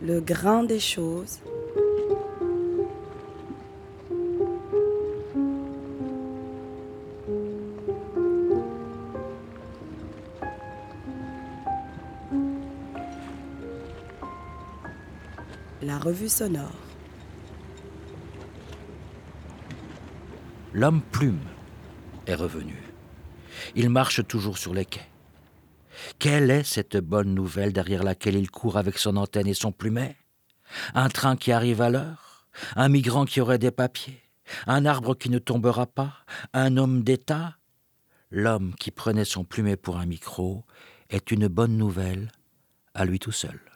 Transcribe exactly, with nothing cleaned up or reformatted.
le grain des choses, la revue sonore. L'homme plume est revenu. Il marche toujours sur les quais. Quelle est cette bonne nouvelle derrière laquelle il court avec son antenne et son plumet? Un train qui arrive à l'heure? Un migrant qui aurait des papiers? Un arbre qui ne tombera pas? Un homme d'État? L'homme qui prenait son plumet pour un micro est une bonne nouvelle à lui tout seul.